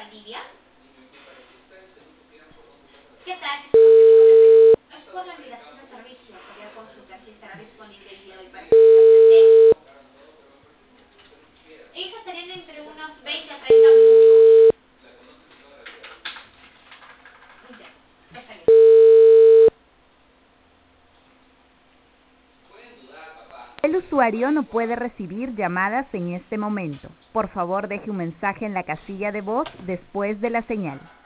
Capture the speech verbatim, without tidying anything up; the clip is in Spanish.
Valdivia. ¿Qué tal? Es por la invitación de servicio. Quería consultar si estará disponible el día de hoy para que se Ellos estarían entre unos veinte a treinta minutos. Ya, está bien. El usuario no puede recibir llamadas en este momento. Por favor, deje un mensaje en la casilla de voz después de la señal.